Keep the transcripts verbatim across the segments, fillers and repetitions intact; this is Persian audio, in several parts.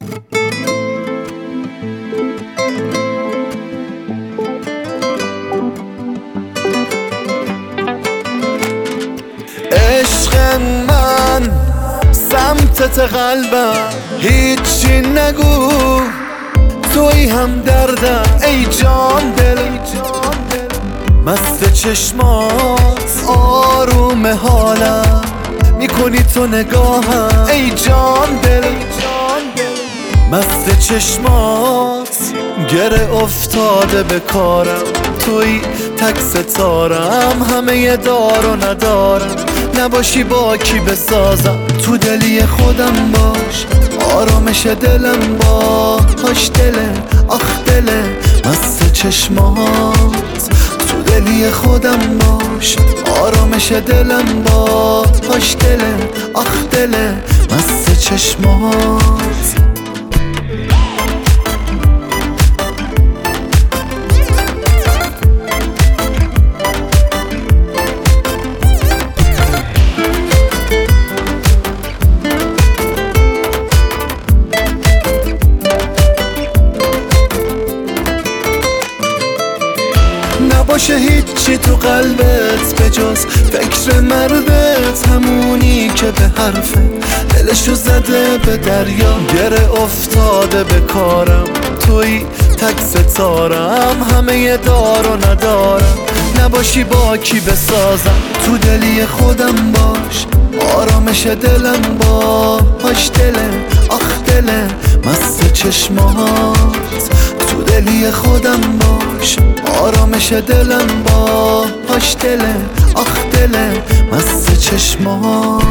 عشق من سمتت قلبم، هیچی نگو توی هم دردم. ای جان دل مست چشمات آروم حالم، میکنی تو نگاهم. ای جان دل مست چشمات گره افتاده به کارم، توی تک ستارم، همه ی دار و ندارم. نباشی با کی بسازم، تو دلی خودم باش، آرامش دلم باش. دله آخ دله مست چشمات، تو دلی خودم باش، آرامش دلم باش. دله آخ دله مست چشمات. نباشه هیچی تو قلبت به جز فکر مردت، همونی که به حرفت دلشو زده به دریا. گره افتاده به کارم، توی تک ستارم، همه ی دار و ندارم. نباشی با کی بسازم، تو دلی خودم باش، آرامش دلم باش. دله آخ دله مست چشمات، تو دلی خودم باش، آرامش دلم باش. دله آخ دله مست چشمات.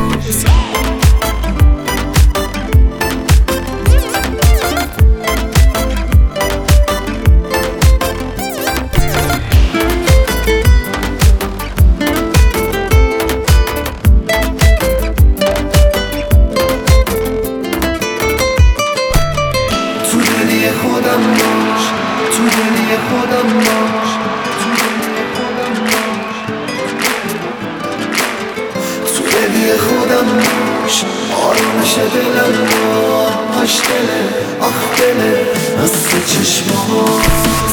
تو دلی خودم باش، تو دلی خودم باش، تو دلی خودم باش، آرامش دلم باش. دله آخ دله مست چشمات.